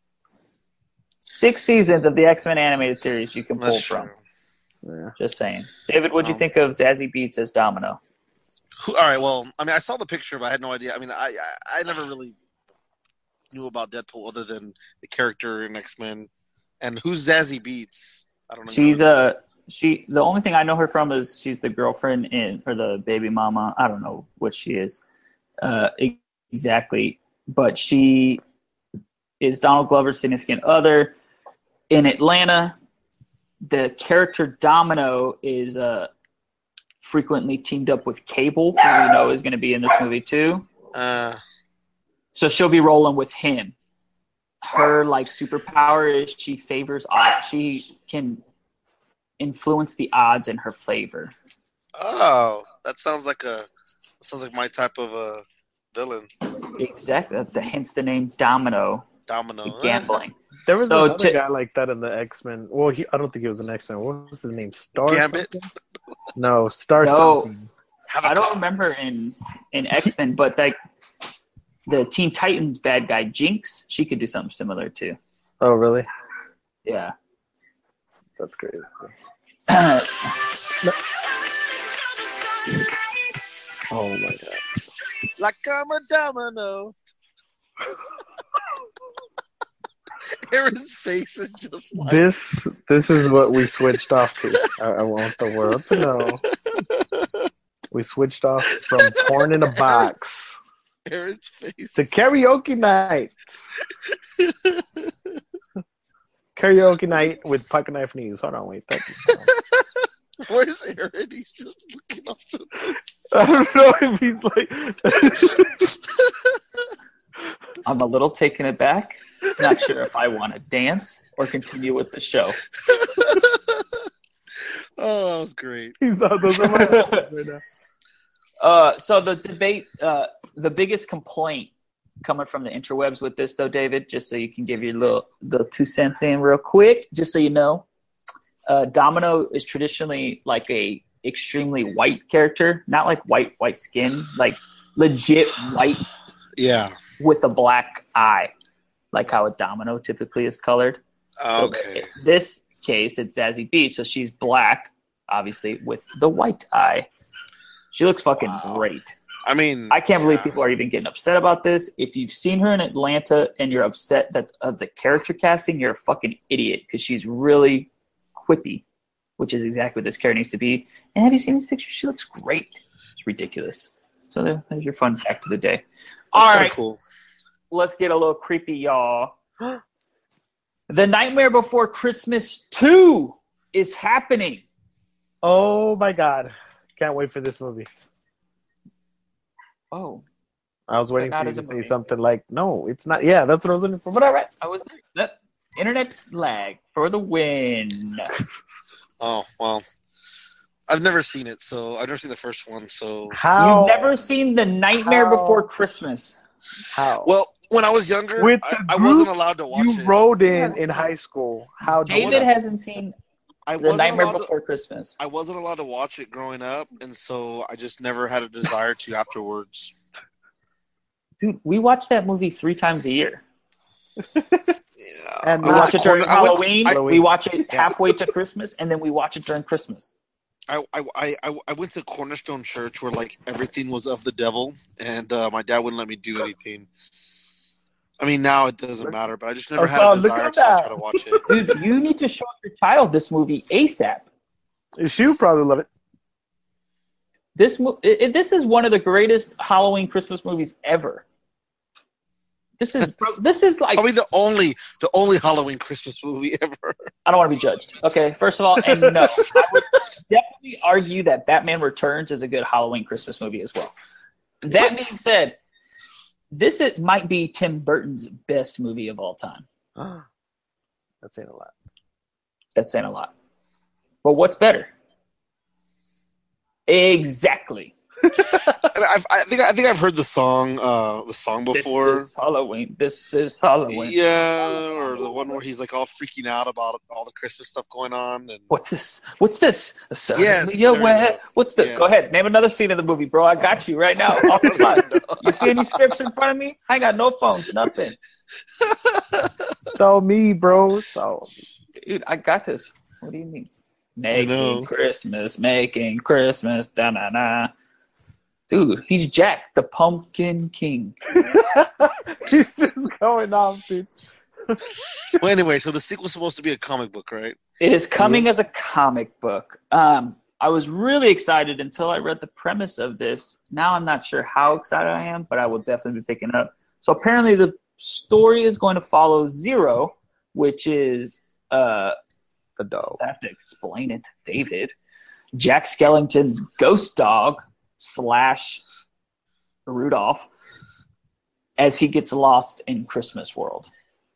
Six seasons of the X-Men animated series you can pull That's from. true. Yeah. Just saying. David, what'd you Um, think of Zazie Beetz as Domino? Who, all right, well, I mean, I saw the picture, but I had no idea. I mean, I I, I never really knew about Deadpool other than the character in X Men. And who's Zazie Beetz? I don't know. She's uh she. The only thing I know her from is she's the girlfriend in or the baby mama. I don't know what she is uh, e- exactly, but she is Donald Glover's significant other in Atlanta. The character Domino is uh, frequently teamed up with Cable, who we know is going to be in this movie too. Uh, So she'll be rolling with him. Her like superpower is she favors odds. She can influence the odds in her favor. oh, that sounds like a that sounds like my type of uh, villain. Exactly. That's the, hence the name Domino. Domino. The gambling. There was So another to- guy like that in the X Men. Well, he, I don't think he was an X Men. What was his name? Star. Gambit? something? No, Star. No. something. Have a I don't cop. remember in in X Men, but like the Teen Titans bad guy Jinx, she could do something similar too. Oh, really? Yeah. That's crazy. Oh my god. Like I'm a domino. Aaron's face is just like This this is what we switched off to. I, I want the world to know. We switched off from porn in a box Aaron's face. to karaoke night. Karaoke night with Pocket Knife News. Hold on, wait. That, Where's Aaron? He's just looking up to I don't know if he's like. I'm a little taken aback. Not sure if I want to dance or continue with the show. Oh, that was great. He's on those are my right now. Uh, so the debate, uh, the biggest complaint coming from the interwebs with this, though, David, just so you can give your little the two cents in real quick, just so you know, uh, Domino is traditionally like a extremely white character, not like white white skin, like legit white Yeah. with a black eye, like how a domino typically is colored. Okay. So in this case, it's Zazie Beetz, so she's black, obviously, with the white eye. She looks fucking Wow. great. I mean, I can't believe yeah. people are even getting upset about this. If you've seen her in Atlanta and you're upset that of the character casting, you're a fucking idiot because she's really quippy, which is exactly what this character needs to be. And have you seen this picture? She looks great. It's ridiculous. So there- there's your fun fact of the day. All That's kinda right, cool. let's get a little creepy, y'all. The Nightmare Before Christmas two is happening. Oh my god. Can't wait for this movie. Oh, I was waiting But not for you as to a say movie. something like, no, it's not. Yeah, that's what I was looking for. But all right. I was there. That- Internet lag for the win. Oh, well. I've never seen it, so I've never seen the first one, so. How? You've never seen The Nightmare How? Before Christmas. How? Well, when I was younger, With I, the I wasn't group allowed to watch you it. rode in in high school. How? David wasn't- hasn't seen I The wasn't Nightmare allowed to, Before Christmas. I wasn't allowed to watch it growing up, and so I just never had a desire to afterwards. Dude, we watch that movie three times a year. Yeah. And We I went watch to it during Corn- I went- Halloween. I- we watch it halfway to Christmas, and then we watch it during Christmas. I, I, I, I went to Cornerstone Church where like everything was of the devil, and uh, my dad wouldn't let me do anything. I mean, now it doesn't matter, but I just never Oh, had so a look desire at to like, that. try to watch it. Dude, you need to show your child this movie ASAP. She would probably love it. This mo- it, it- this is one of the greatest Halloween Christmas movies ever. This is bro, this is like Probably the only the only Halloween Christmas movie ever. I don't want to be judged. Okay, first of all, and no, I would definitely argue that Batman Returns is a good Halloween Christmas movie as well. That What? being said, this is, might be Tim Burton's best movie of all time. That's saying a lot. That's saying a lot. But what's better? Exactly. I, mean, I've, I think I think I've heard the song uh, the song before. This is Halloween. This is Halloween. Yeah, or the one where he's like all freaking out about all the Christmas stuff going on. And What's this? What's this? Son Yes, of a there you wet- go. What's this? Yeah. Go ahead. Name another scene of the movie, bro. I got you right now. Off the fly. You see any scripts in front of me? I ain't got no phones, nothing. It's all me, bro. It's all me. Dude, I got this. What do you mean? know. Making Christmas, making Christmas, da na na. Dude, he's Jack, the Pumpkin King. He's just going off, dude. well, anyway, so the sequel's supposed to be a comic book, right? It is coming as a comic book. Um, I was really excited until I read the premise of this. Now I'm not sure how excited I am, but I will definitely be picking it up. So apparently the story is going to follow Zero, which is uh, The dog. I have to explain it to David. Jack Skellington's ghost dog slash Rudolph as he gets lost in Christmas World.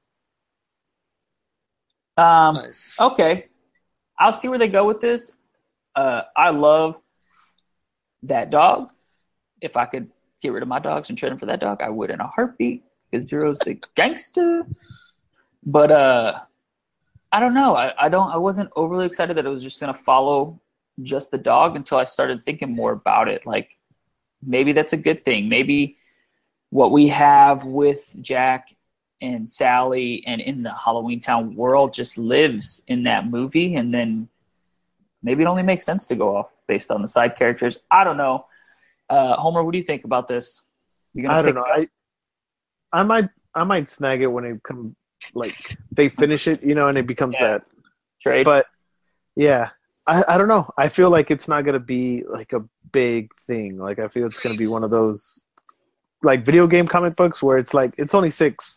Um, Nice. Okay. I'll see where they go with this. Uh, I love that dog. If I could get rid of my dogs and trade them for that dog, I would in a heartbeat because Zero's the gangster. But uh, I don't know. I, I don't. I wasn't overly excited that it was just going to follow just the dog until I started thinking more about it. Like, maybe that's a good thing. Maybe what we have with Jack and Sally and in the Halloween Town world just lives in that movie, and then maybe it only makes sense to go off based on the side characters. I don't know. Uh, Homer, what do you think about this? You gonna I don't pick know. it up? I I might I might snag it when it come like they finish it, you know, and it becomes Yeah. that. Trade? But yeah, I, I don't know. I feel like it's not gonna be like a big thing. Like I feel it's gonna be one of those like video game comic books where it's like it's only six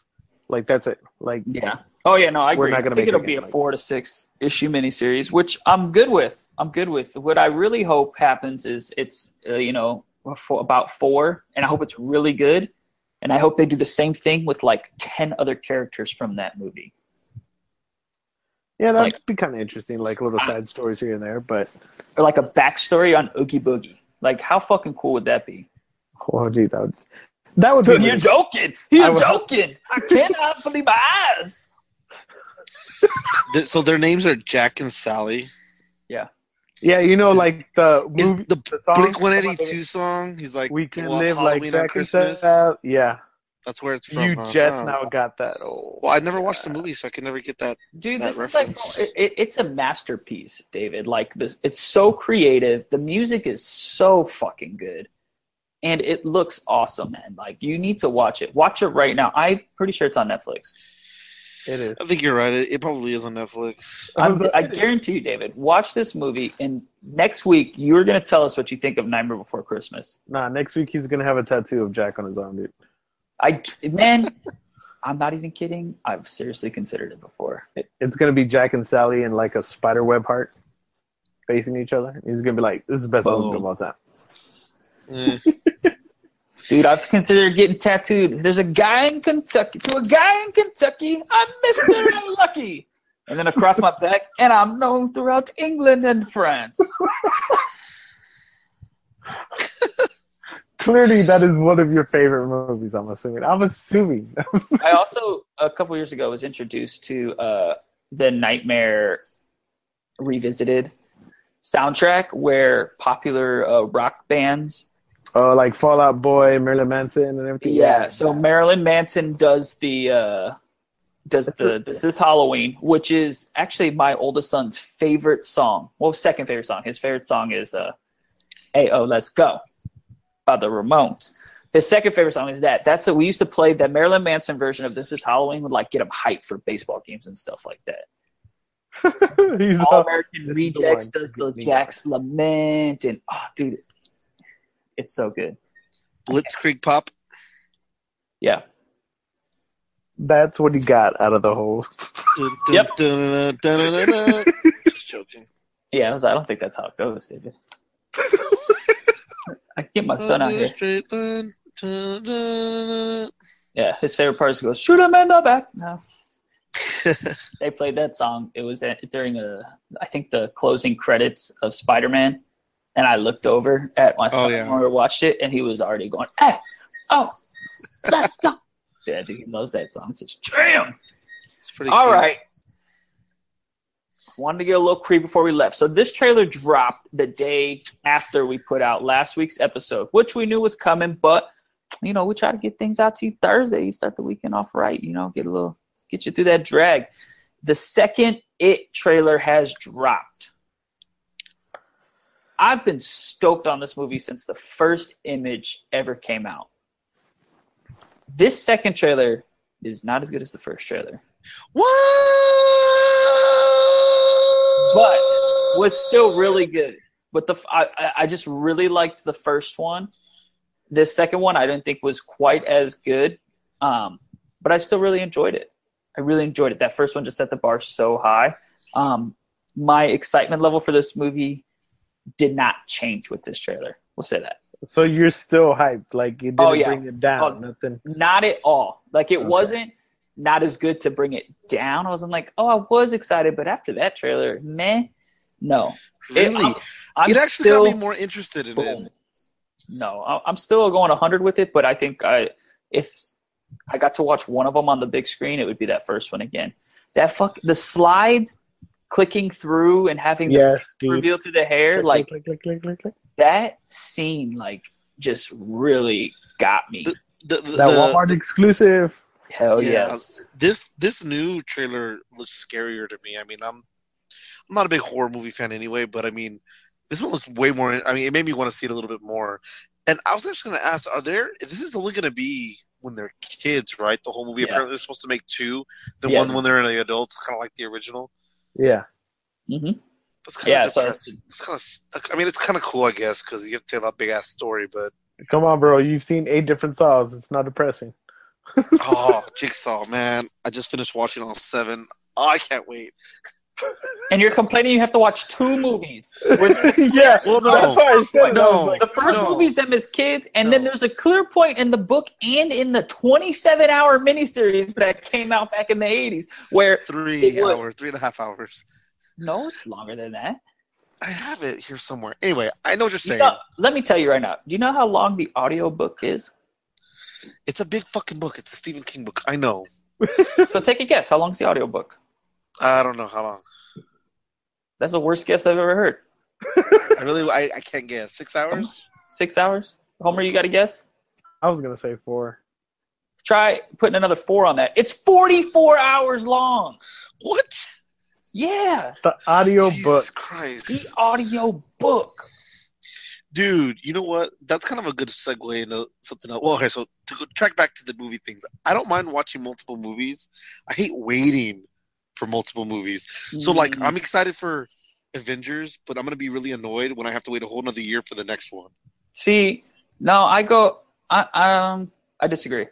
Like that's it. Like Yeah. Oh yeah, no, I We're agree. not I gonna think make it'll it be a again, like- four to six issue miniseries, which I'm good with. I'm good with. What I really hope happens is it's uh, you know for about four, and I hope it's really good, and I hope they do the same thing with like ten other characters from that movie. yeah, that'd like- be kind of interesting. Like little side stories here and there. But Or like a backstory on Oogie Boogie. Like how fucking cool would that be? oh, gee, that would that would be. You're really- joking. He's I would- joking. I cannot believe my eyes. Th- So their names are Jack and Sally. Yeah, you know, Is- like the Is movie, the the song, Blink one eighty-two song? He's like, We can well, live Halloween like on Jack and Christmas. Sal. Yeah, That's where it's from. you huh? just Huh. now got that. Oh, Well, I never watched the movie, so I can never get that. Dude, That this reference. is like it, it's a masterpiece, David. Like this, it's so creative. The music is so fucking good, and it looks awesome, man. Like you need to watch it. Watch it right now. I'm pretty sure it's on Netflix. it is. I think you're right. It, it probably is on Netflix. I'm, I guarantee you, David. Watch this movie, and next week you're gonna tell us what you think of Nightmare Before Christmas. Nah, next week he's gonna have a tattoo of Jack on his arm, dude. I man, I'm not even kidding. I've seriously considered it before. It's gonna be Jack and Sally in like a spider web heart facing each other. He's gonna be like, "This is the best Boom. movie of all time." Eh. Dude, I've considered getting tattooed. There's a guy in Kentucky. To a guy in Kentucky, I'm Mister Unlucky. And then across my back, and I'm known throughout England and France. Clearly, that is one of your favorite movies. I'm assuming. I'm assuming. I also, a couple years ago, was introduced to uh, the Nightmare Revisited soundtrack where popular uh, rock bands. Oh, like Fall Out Boy, Marilyn Manson, and everything. Yeah, so Marilyn Manson does the uh, does the This Is Halloween, which is actually my oldest son's favorite song. Well, second favorite song. His favorite song is uh, "Hey Oh Let's Go" by the Ramones. His second favorite song is that. That's what we used to play. That Marilyn Manson version of "This Is Halloween" would like get him hyped for baseball games and stuff like that. He's All all, American this is the Rejects one does to the get me Jack's Lament, and oh, dude, it's so good. Blitzkrieg Pop. Yeah. that's what he got out of the whole. Dun, dun, Yep. dun, dun, dun, dun, dun. Just joking. Yeah, I, was, I don't think that's how it goes, David. I can get my son out Under a here. straight line. Dun, dun, dun, Yeah, his favorite part is he goes, shoot him in the back. No. They played that song. It was at, during a, I think the closing credits of Spider-Man, and I looked over at my Oh, son yeah. when we watched it, and he was already going, "Hey, oh, let's go!" Yeah, dude, he loves that song. It's just jam. It's pretty All cute. right. Wanted to get a little creep before we left. So this trailer dropped the day after we put out last week's episode, which we knew was coming, but you know, we try to get things out to you Thursday. You start the weekend off right, you know, get a little get you through that drag. The second It trailer has dropped. I've been stoked on this movie since the first image ever came out. This second trailer is not as good as the first trailer, What? but was still really good. But the I, I- I just really liked the first one. This second one I didn't think was quite as good, um, but I still really enjoyed it. I really enjoyed it. That first one just set the bar so high. Um, my excitement level for this movie did not change with this trailer. We'll say that. So you're still hyped, like you didn't Oh, yeah. bring it down, Oh. nothing. Not at all. Like it Okay. wasn't not as good to bring it down. I wasn't like, oh, I was excited, but after that trailer, meh. No. It- Really? I'm, I'm it actually still, got me more interested in boom. it. No, I- I'm still going one hundred with it, but I think I if I got to watch one of them on the big screen, it would be that first one again. That fuck the slides clicking through and having the Yes, dude. reveal through the hair, Click, like click, click, click, click, click. that scene, like just really got me. The- The, the, That the- Walmart exclusive. Hell yeah. yes. this this new trailer looks scarier to me. I mean, I'm I'm not a big horror movie fan anyway, but I mean, this one looks way more. I mean, it made me want to see it a little bit more. And I was actually going to ask: Are there? If this is only going to be when they're kids, right? The whole movie Yeah. apparently they're supposed to make two. The Yes. one when they're the adults, kind of like the original. Yeah. hmm That's kind Yeah, of so- depressing. It's kind of. I mean, it's kind of cool, I guess, because you have to tell that big ass story. But Come on, bro. You've seen eight different saws. It's not depressing. Oh, Jigsaw, man! I just finished watching all seven. Oh, I can't wait. And you're complaining you have to watch two movies. yeah, Well, no, that's why I said it. I no. was like, The first No. movie's them as kids, and No. then there's a clear point in the book and in the twenty-seven hour miniseries that came out back in the eighties where Three it was- hours, three and a half hours. no, it's longer than that. I have it here somewhere. Anyway, I know what you're You saying. know, let me tell you right now. Do you know how long the audio book is? It's a big fucking book. It's a Stephen King book. I know. So take a guess. How long's the audio book? I don't know how long. That's the worst guess I've ever heard. I really, I, I can't guess. Six hours? Six hours? Homer, you got a guess? I was gonna say four. Try putting another four on that. It's forty-four hours long. What? Yeah. The audio Jesus book. Christ. The audio book. Dude, you know what? That's kind of a good segue into something else. Well, okay, so to go track back to the movie things, I don't mind watching multiple movies. I hate waiting for multiple movies. So, like, Mm. I'm excited for Avengers, but I'm going to be really annoyed when I have to wait a whole another year for the next one. See, no, I go. I um, I disagree.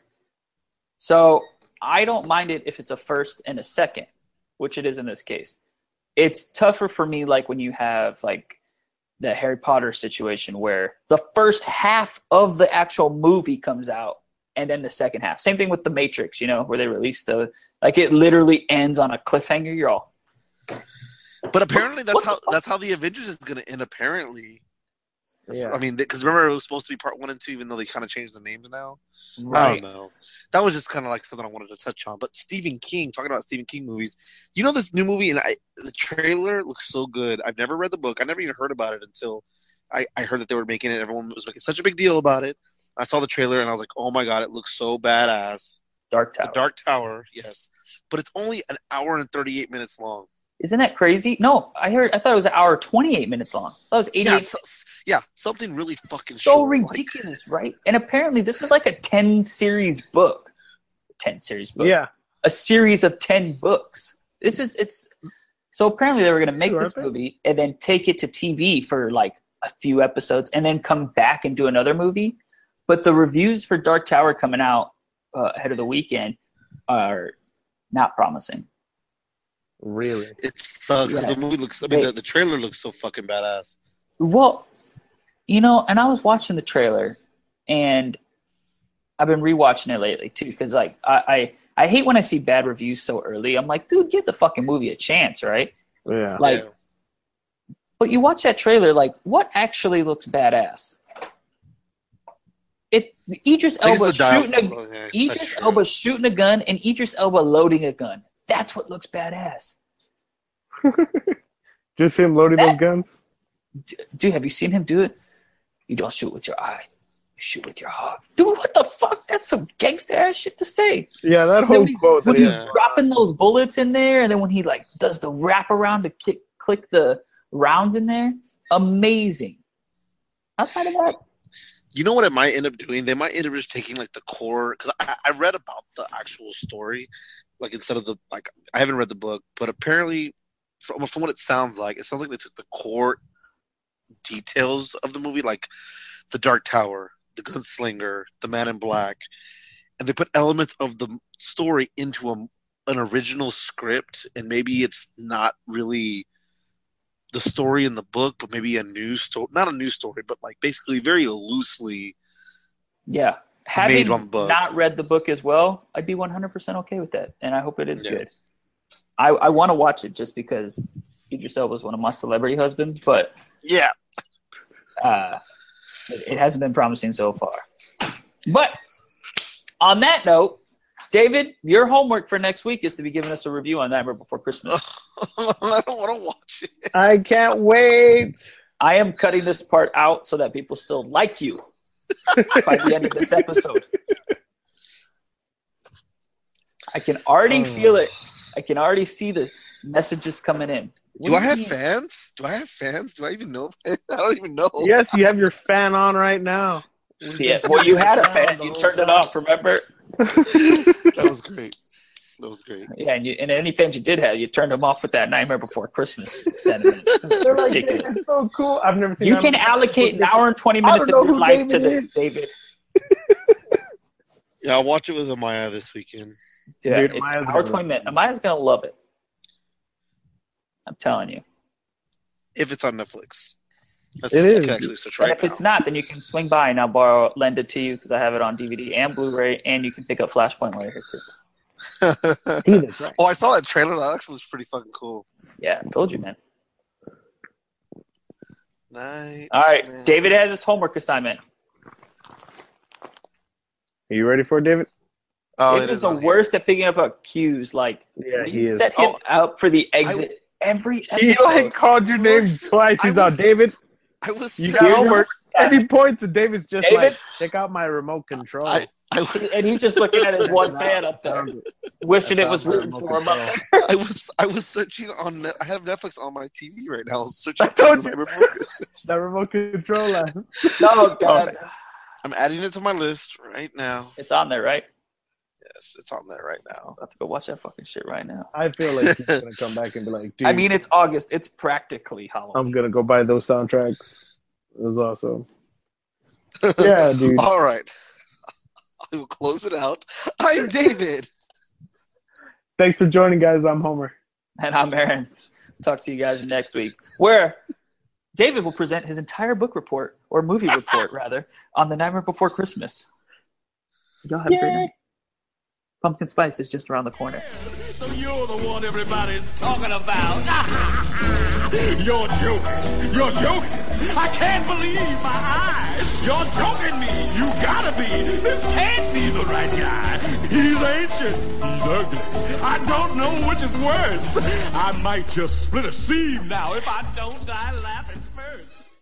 So I don't mind it if it's a first and a second, which it is in this case. It's tougher for me, like when you have like the Harry Potter situation where the first half of the actual movie comes out and then the second half. Same thing with The Matrix, you know, where they release the like it literally ends on a cliffhanger. You're all. But apparently, that's What how the fuck? that's how the Avengers is going to end. Apparently, Yeah. I mean, because remember it was supposed to be part one and two, even though they kind of changed the names now. I Right. don't know. That was just kind of like something I wanted to touch on. But Stephen King, talking about Stephen King movies, you know this new movie, and I, the trailer looks so good. I've never read the book. I never even heard about it until I, I heard that they were making it. Everyone was making such a big deal about it. I saw the trailer and I was like, oh my god, it looks so badass. Dark Tower. The Dark Tower, yes, but it's only an hour and thirty-eight minutes long. Isn't that crazy? No, I heard. I thought it was an hour twenty-eight minutes long. That was eighty-eight. Yeah, so, yeah, something really fucking So short. Like, ridiculous, right? And apparently, this is like a ten series book. ten series book. Yeah. A series of ten books. This is it's. So apparently, they were going to make Sure, this I bet. movie and then take it to T V for like a few episodes, and then come back and do another movie. But the reviews for Dark Tower coming out uh, ahead of the weekend are not promising. Really. it sucks because Yeah. the movie looks. I mean, They- the, the trailer looks so fucking badass. Well, you know, and I was watching the trailer, and I've been rewatching it lately too, because like I, I I hate when I see bad reviews so early. I'm like, dude, give the fucking movie a chance, right? Yeah. Like, Yeah. but you watch that trailer, like, what actually looks badass? It Idris I guess Elba the dial- shooting a oh, yeah, that's Idris true. Elba shooting a gun and Idris Elba loading a gun. That's what looks badass. Just him loading That- those guns. D- Dude, have you seen him do it? You don't shoot with your eye. You shoot with your heart. Dude, what the fuck? That's some gangster ass shit to say. Yeah, that Then whole when, he, quote. when That he, he's Yeah. dropping those bullets in there, and then when he like does the wrap around to kick, click the rounds in there, amazing. Outside of that, You know what it might end up doing? They might end up just taking like the core, because I, I read about the actual story, like instead of the like I haven't read the book, but apparently from from what it sounds like, it sounds like they took the core details of the movie, like the Dark Tower, the Gunslinger, the Man in Black, and they put elements of the story into a, an original script, and maybe it's not really the story in the book, but maybe a new story, not a new story, but like basically very loosely. yeah. Having one book. not read the book as well, I'd be one hundred percent okay with that, and I hope it is Yeah. good. I, I want to watch it just because Idris Elba is one of my celebrity husbands, but Yeah. uh, it, it hasn't been promising so far. But on that note, David, your homework for next week is to be giving us a review on Nightmare Before Christmas. I don't want to watch it. I can't wait. I am cutting this part out so that people still like you by the end of this episode. I can already feel it. I can already see the messages coming in. Do What I you have mean? fans? Do I have fans? Do I even know? I don't even know. Yes, you have your fan on right now. Yeah, well, you had a fan. You turned it off, remember? That was great. That was great. Yeah, and, you, and any fans you did have, you turned them off with that Nightmare Before Christmas sentiment. They're like, "This Ridiculous. is so cool. I've never seen. You that can movie. allocate an hour and twenty I minutes don't of know your who life to David this, is. David. Yeah, I'll watch it with Amaya this weekend. Dude, Dude, it's Amaya's hour gonna- twenty minutes. Amaya's gonna love it. I'm telling you. If it's on Netflix. That's, It I is. can actually search And right if it's now. not, then you can swing by and I'll borrow, lend it to you because I have it on D V D and Blu-ray, and you can pick up Flashpoint while you're here too. He is right. Oh, I saw that trailer. That actually looks pretty fucking cool. Yeah, I told you, man. Night. All right, man. David has his homework assignment. Are you ready for it, David? Oh, David it is is the on here. worst at picking up cues. Like, Yeah, we he is. set him Oh, up for the exit every He episode. like called your name Listen, twice. I He's was- out, David. I was You so- got homework. And he David, points, and David's just David? like, check out my remote control. I, I, was, and he's just looking at his one fan up there, wishing it was rooting for him up there. I was I was searching on Net, I have Netflix on my T V right now. I was searching I told for you. the remote. That remote control. uh, No, God. I'm adding it to my list right now. It's on there, right? Yes, it's on there right now. Let's go watch that fucking shit right now. I feel like he's gonna come back and be like, dude, I mean, it's August. It's practically Halloween. I'm gonna go buy those soundtracks. It was awesome. Yeah, dude. All right. I will close it out. I'm David. Thanks for joining, guys. I'm Homer. And I'm Aaron. Talk to you guys next week, where David will present his entire book report, or movie report, rather, on The Nightmare Before Christmas. Y'all have a great night. Pumpkin Spice is just around the corner. So you're the one everybody's talking about. You're joking. You're joking. I can't believe my eyes. You're joking me. You gotta be. This can't be the right guy. He's ancient. He's ugly. I don't know which is worse. I might just split a seam now if I don't die laughing first.